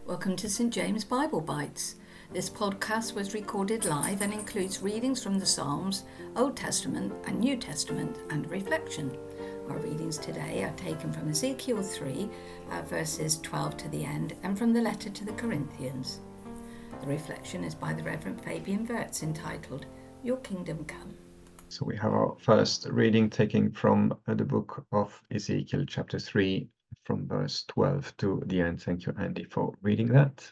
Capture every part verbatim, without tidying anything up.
Welcome to Saint James Bible Bites. This podcast was recorded live and includes readings from the Psalms, Old Testament and New Testament, and reflection. Our readings today are taken from Ezekiel three, uh, verses twelve to the end, and from the letter to the Corinthians. The reflection is by the Reverend Fabian Wirtz, entitled, Your Kingdom Come. So we have our first reading taken from uh, the book of Ezekiel, chapter three, from verse twelve to the end. Thank you, Andy, for reading that.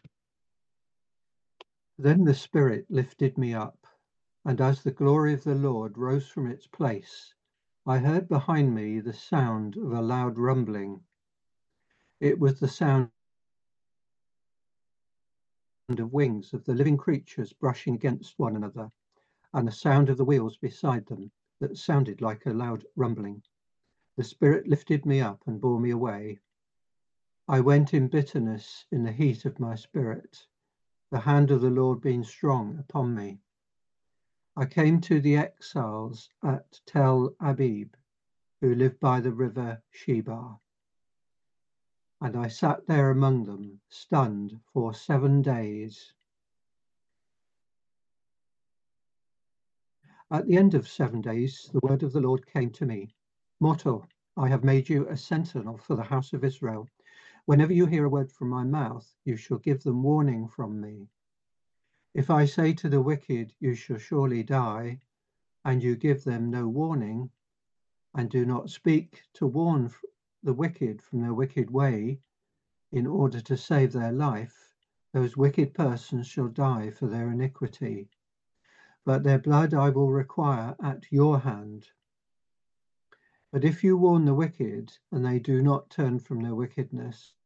Then the Spirit lifted me up, and as the glory of the Lord rose from its place, I heard behind me the sound of a loud rumbling. It was the sound of wings of the living creatures brushing against one another, and the sound of the wheels beside them that sounded like a loud rumbling. The Spirit lifted me up and bore me away. I went in bitterness in the heat of my spirit, the hand of the Lord being strong upon me. I came to the exiles at Tel Abib, who live by the river Shebar, and I sat there among them, stunned for seven days. At the end of seven days, the word of the Lord came to me. Mortal, I have made you a sentinel for the house of Israel. Whenever you hear a word from my mouth, you shall give them warning from me. If I say to the wicked, you shall surely die, and you give them no warning, and do not speak to warn the wicked from their wicked way, in order to save their life, those wicked persons shall die for their iniquity. But their blood I will require at your hand. But if you warn the wicked, and they do not turn from their wickedness,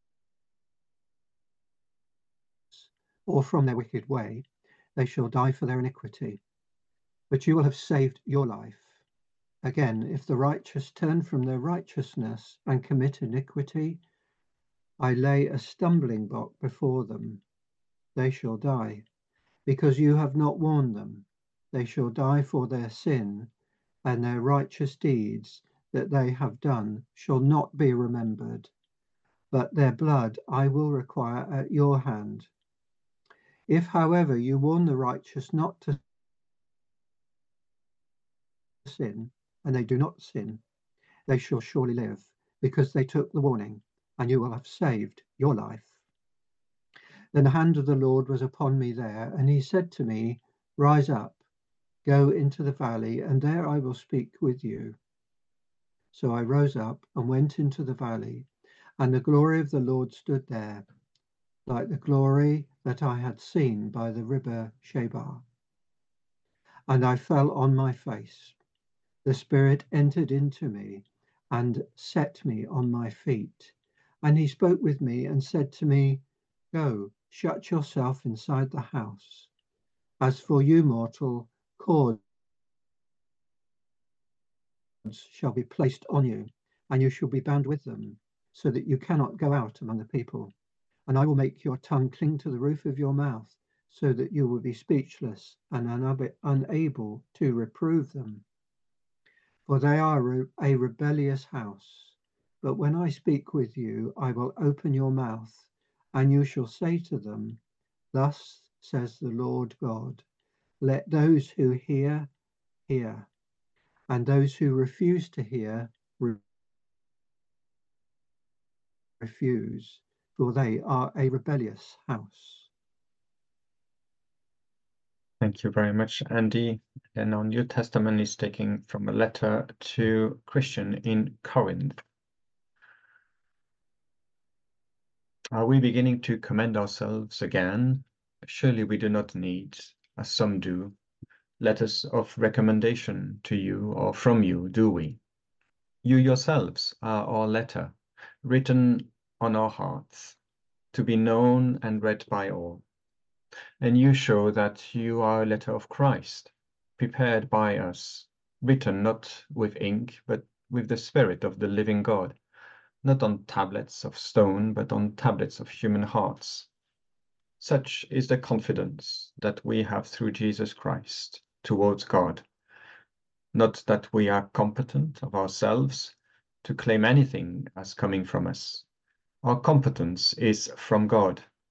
or from their wicked way, they shall die for their iniquity. But you will have saved your life. Again, if the righteous turn from their righteousness and commit iniquity, I lay a stumbling block before them. They shall die, because you have not warned them. They shall die for their sin, and their righteous deeds that they have done shall not be remembered. But their blood I will require at your hand. If, however, you warn the righteous not to sin, and they do not sin, they shall surely live, because they took the warning, and you will have saved your life. Then the hand of the Lord was upon me there, and he said to me, Rise up, go into the valley, and there I will speak with you. So I rose up and went into the valley, and the glory of the Lord stood there, like the glory that I had seen by the river Shebar. And I fell on my face. The Spirit entered into me and set me on my feet. And he spoke with me and said to me, Go, shut yourself inside the house. As for you, mortal, cords shall be placed on you, and you shall be bound with them, so that you cannot go out among the people. And I will make your tongue cling to the roof of your mouth, so that you will be speechless and unable to reprove them. For they are a rebellious house. But when I speak with you, I will open your mouth, and you shall say to them, Thus says the Lord God, let those who hear, hear, and those who refuse to hear, re- refuse, for they are a rebellious house. Thank you very much, Andy. And our New Testament is taken from a letter to Christian in Corinth. Are we beginning to commend ourselves again? Surely we do not need, as some do, letters of recommendation to you or from you, do we? You yourselves are our letter, written on our hearts, to be known and read by all. And you show that you are a letter of Christ, prepared by us, written not with ink, but with the Spirit of the living God, not on tablets of stone, but on tablets of human hearts. Such is the confidence that we have through Jesus Christ towards God. Not that we are competent of ourselves to claim anything as coming from us. Our competence is from God,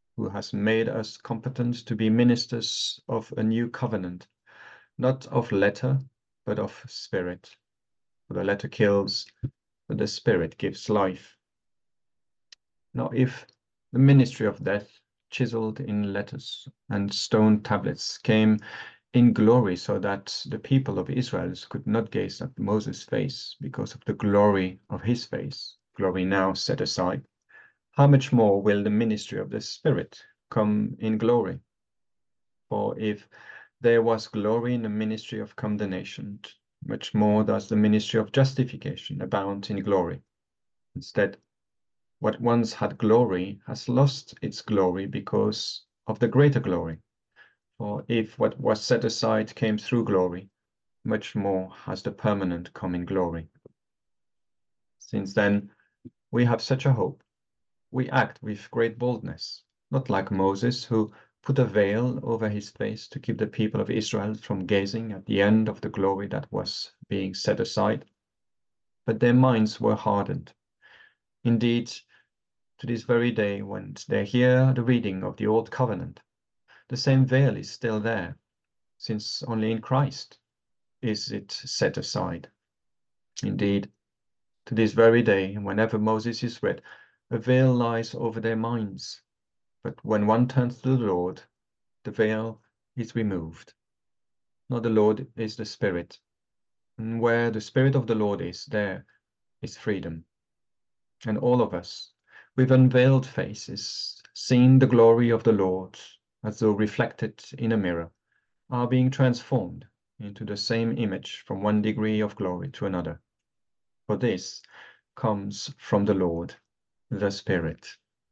who has made us competent to be ministers of a new covenant, not of letter, but of spirit. For the letter kills, but the spirit gives life. Now, if the ministry of death, chiseled in letters and stone tablets, came in glory so that the people of Israel could not gaze at Moses' face because of the glory of his face, glory now set aside, how much more will the ministry of the Spirit come in glory? For if there was glory in the ministry of condemnation, much more does the ministry of justification abound in glory. Instead, what once had glory has lost its glory because of the greater glory. For if what was set aside came through glory, much more has the permanent come in glory. Since then, we have such a hope. We act with great boldness, not like Moses, who put a veil over his face to keep the people of Israel from gazing at the end of the glory that was being set aside. But their minds were hardened. Indeed, to this very day, when they hear the reading of the Old Covenant, the same veil is still there, since only in Christ is it set aside. Indeed, to this very day, whenever Moses is read, a veil lies over their minds. But when one turns to the Lord, the veil is removed. Now the Lord is the Spirit, and where the Spirit of the Lord is, there is freedom. And all of us, with unveiled faces, seeing the glory of the Lord as though reflected in a mirror, are being transformed into the same image from one degree of glory to another. For this comes from the Lord, the Spirit.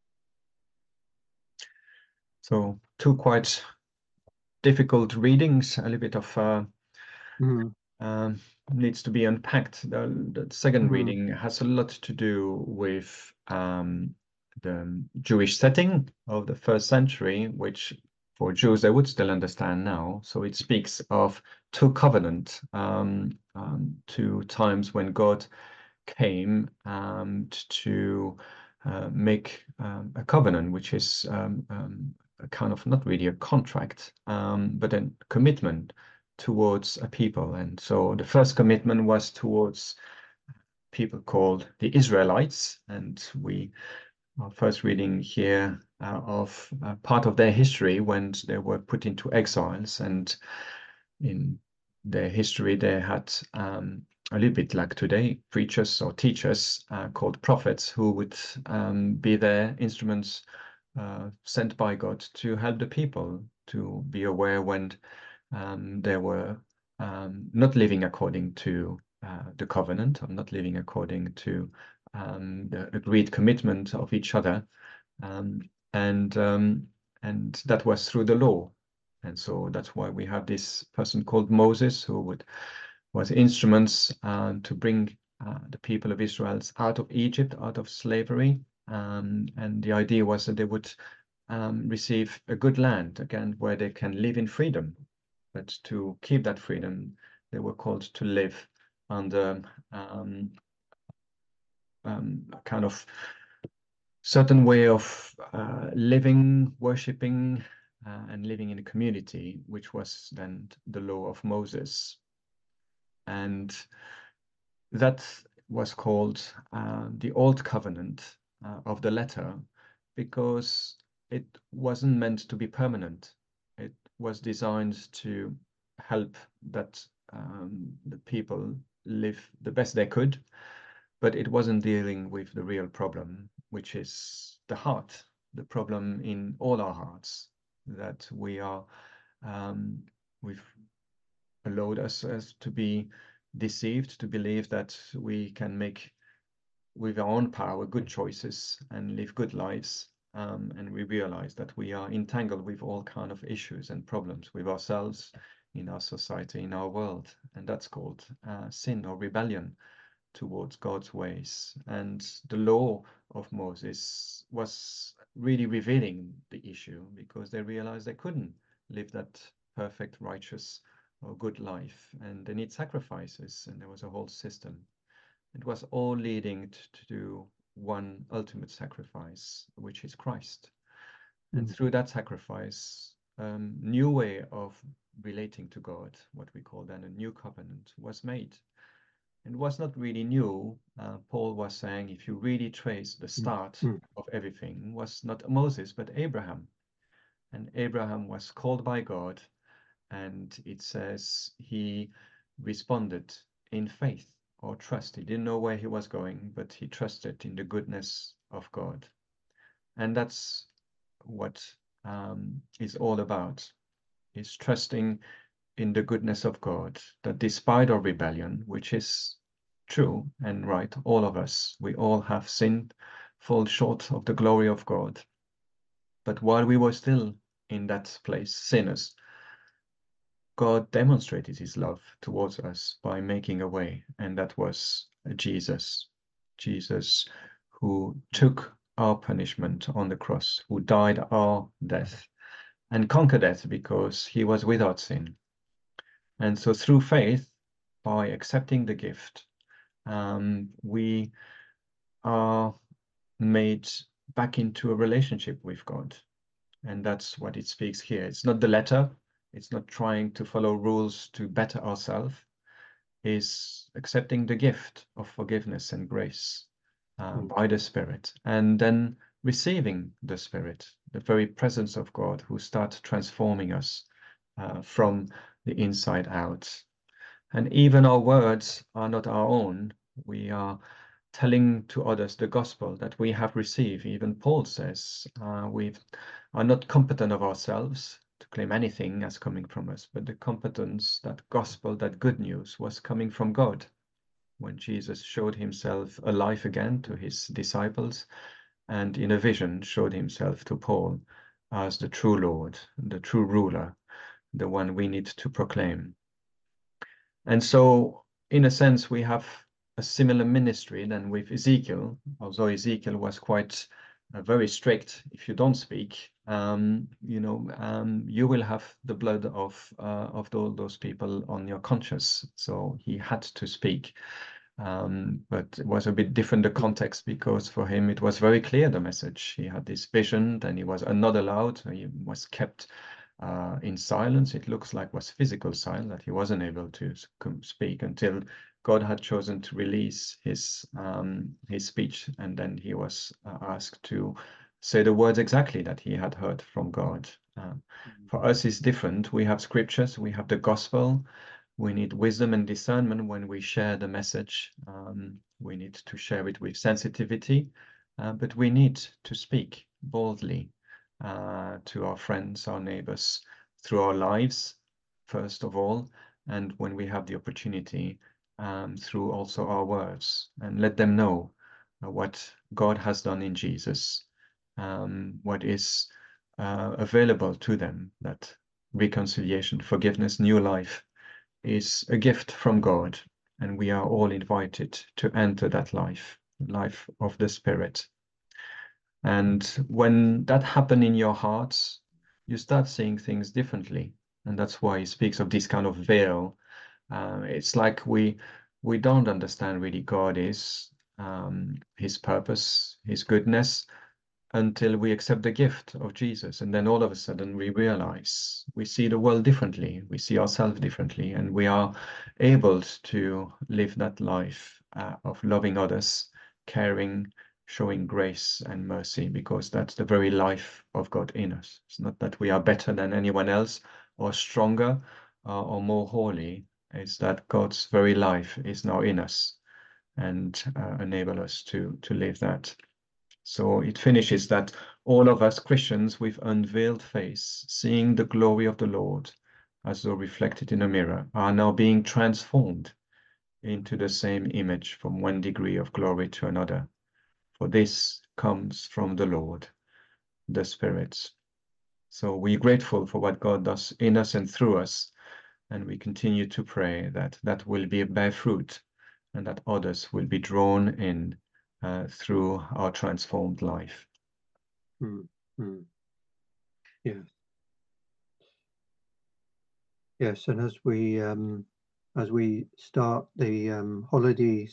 So two quite difficult readings, a little bit of uh, Mm. um, needs to be unpacked. The, the second Mm. reading has a lot to do with um, the Jewish setting of the first century, which for Jews they would still understand now. So it speaks of two covenant, um, um, two times when God came um, to uh, make um, a covenant, which is um, um, a kind of not really a contract, um, but a commitment towards a people. And so the first commitment was towards people called the Israelites, and we are first reading here uh, of uh, part of their history when they were put into exiles, and in their history they had um, a little bit like today, preachers or teachers uh, called prophets who would um, be their instruments uh, sent by God to help the people to be aware when um, they were um, not living according to uh, the covenant, or not living according to um, the agreed commitment of each other, um, and um, and that was through the law. And so that's why we have this person called Moses, who would was instruments uh, to bring uh, the people of Israel out of Egypt, out of slavery. Um, and the idea was that they would um, receive a good land, again, where they can live in freedom. But to keep that freedom, they were called to live under um, um, a kind of certain way of uh, living, worshipping, uh, and living in a community, which was then the law of Moses. And that was called uh, the Old Covenant uh, of the letter, because it wasn't meant to be permanent. It was designed to help that um, the people live the best they could, but it wasn't dealing with the real problem, which is the heart, the problem in all our hearts, that we are, um, we've allowed us as to be deceived, to believe that we can make with our own power good choices and live good lives. Um, and we realize that we are entangled with all kind of issues and problems with ourselves, in our society, in our world. And that's called uh, sin or rebellion towards God's ways. And the law of Moses was really revealing the issue, because they realized they couldn't live that perfect, righteous, or good life, and they need sacrifices, and there was a whole system. It was all leading to one ultimate sacrifice, which is Christ. And Mm. through that sacrifice, um, new way of relating to God, what we call then a new covenant, was made. It was not really new. Uh, Paul was saying, if you really trace the start Mm. of everything, was not Moses, but Abraham. And Abraham was called by God, and it says he responded in faith or trust. He didn't know where he was going, but he trusted in the goodness of God. And that's what um, is all about, is trusting in the goodness of God, that despite our rebellion, which is true and right, all of us, we all have sinned, fall short of the glory of God. But while we were still in that place, sinners, God demonstrated his love towards us by making a way, and that was Jesus. Jesus, who took our punishment on the cross, who died our death and conquered death because he was without sin. And so through faith, by accepting the gift, um, we are made back into a relationship with God. And that's what it speaks here. It's not the letter. It's not trying to follow rules to better ourselves. It's accepting the gift of forgiveness and grace uh, Mm. by the Spirit, and then receiving the Spirit, the very presence of God, who starts transforming us uh, from the inside out. And even our words are not our own. We are telling to others the gospel that we have received. Even Paul says uh, we are not competent of ourselves to claim anything as coming from us, but the competence, that gospel, that good news was coming from God. When Jesus showed himself alive again to his disciples, and in a vision showed himself to Paul as the true Lord, the true ruler, the one we need to proclaim. And so, in a sense, we have a similar ministry than with Ezekiel, although Ezekiel was quite uh, very strict. If you don't speak, um, you know, um, you will have the blood of uh, of all those people on your conscience. So he had to speak. Um, but it was a bit different, the context, because for him it was very clear, the message. He had this vision, and he was not allowed. He was kept uh, in silence. It looks like was physical silence, that he wasn't able to speak until God had chosen to release his um, his speech, and then he was uh, asked to say the words exactly that he had heard from God. Uh, for us, it's different. We have scriptures, we have the gospel. We need wisdom and discernment when we share the message. Um, we need to share it with sensitivity, uh, but we need to speak boldly uh, to our friends, our neighbors, through our lives, first of all, and when we have the opportunity, um, through also our words, and let them know uh, what God has done in Jesus, um, what is uh, available to them, that reconciliation, forgiveness, new life is a gift from God, and we are all invited to enter that life, life of the Spirit. And when that happens in your hearts, you start seeing things differently. And that's why he speaks of this kind of veil. Uh, it's like we we don't understand really God is, um, his purpose, his goodness, until we accept the gift of Jesus. And then all of a sudden we realize we see the world differently, we see ourselves differently, and we are able to live that life uh, of loving others, caring, showing grace and mercy, because that's the very life of God in us. It's not that we are better than anyone else or stronger uh, or more holy. It's that God's very life is now in us and uh, enable us to to live that. So it finishes that all of us Christians with unveiled face, seeing the glory of the Lord as though reflected in a mirror, are now being transformed into the same image from one degree of glory to another. For this comes from the Lord, the Spirit. So we're grateful for what God does in us and through us, and we continue to pray that that will be bear fruit and that others will be drawn in uh, through our transformed life. Mm. Mm. Yes. Yes, and as we um, as we start the um, holiday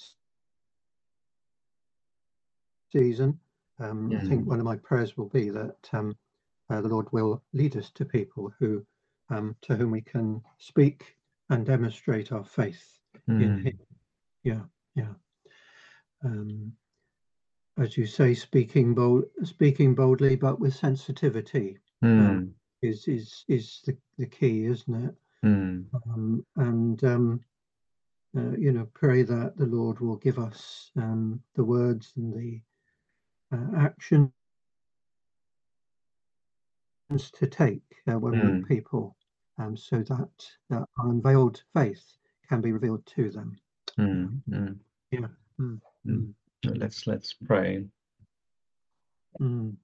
season, um, I think Mm. one of my prayers will be that um, uh, the Lord will lead us to people who, um, to whom we can speak and demonstrate our faith Mm. in Him. Yeah, yeah. Um, as you say, speaking bold, speaking boldly, but with sensitivity, Mm. um, is is is the, the key, isn't it? Mm. Um, and um, uh, you know, pray that the Lord will give us um, the words and the uh, actions to take uh, when we meet Mm. people, um, so that uh, our unveiled faith can be revealed to them. Mm. Mm. Yeah. Mm, Mm. mm, Let's let's pray. mm,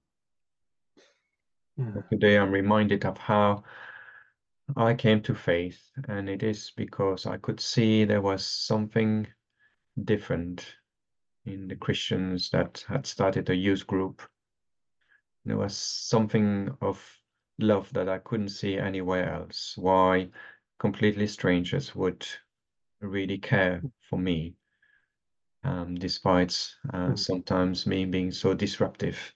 yeah. Today I'm reminded of how I came to faith, and it is because I could see there was something different in the Christians that had started a youth group. There was something of love that I couldn't see anywhere else. Why completely strangers would really care for me, um, despite uh, Mm, sometimes me being so disruptive.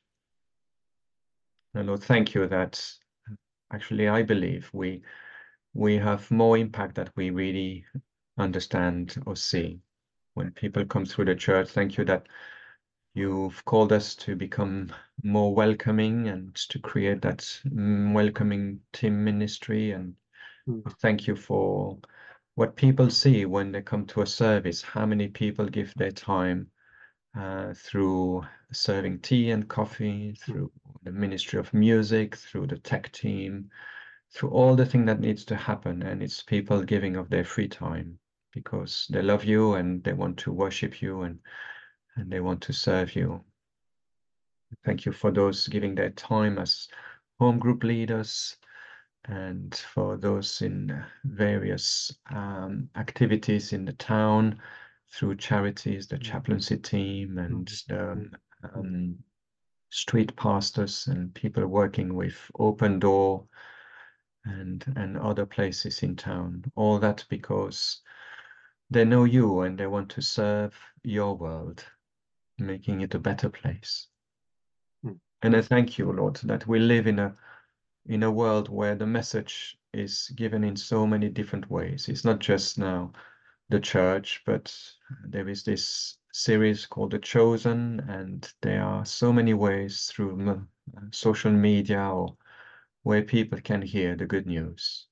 And Lord, thank you that actually I believe we we have more impact that we really understand or see. When people come through the church, thank you that you've called us to become more welcoming and to create that mm, welcoming team ministry. And mm, we thank you for what people see when they come to a service, how many people give their time uh, through serving tea and coffee, through the ministry of music, through the tech team, through all the thing that needs to happen. And it's people giving of their free time because they love you and they want to worship you and and they want to serve you. Thank you for those giving their time as home group leaders and for those in various um, activities in the town through charities, the chaplaincy team and the um, street pastors and people working with Open Door and, and other places in town. All that because they know you and they want to serve your world, making it a better place. mm, And I thank you, Lord, that we live in a in a world where the message is given in so many different ways. It's not just now the church, but there is this series called The Chosen, and there are so many ways through social media or where people can hear the good news.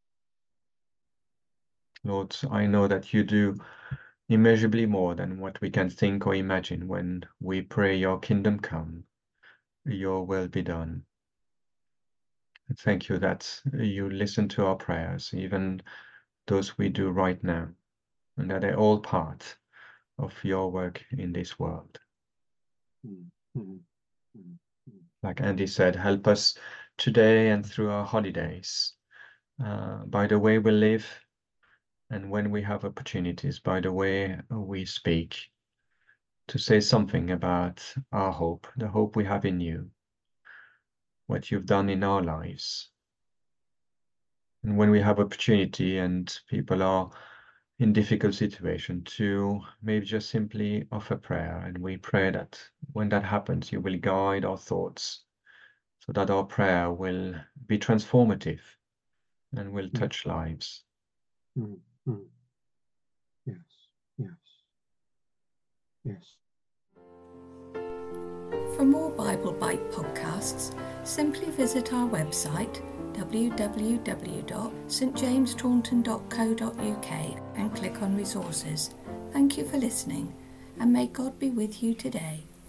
Lord, I know that you do immeasurably more than what we can think or imagine when we pray your kingdom come, your will be done. Thank you that you listen to our prayers, even those we do right now, and that they're all part of your work in this world. mm, mm, mm, Like Andy said, help us today and through our holidays, uh, by the way we live and when we have opportunities, by the way we speak, to say something about our hope, the hope we have in you, what you've done in our lives. And when we have opportunity and people are in difficult situation, to maybe just simply offer prayer. And we pray that when that happens, you will guide our thoughts so that our prayer will be transformative and will touch lives. mm, mm. Yes, yes, yes. For more Bible Bite podcasts, simply visit our website w w w dot st james taunton dot co dot u k and click on resources. Thank you for listening, and may God be with you today.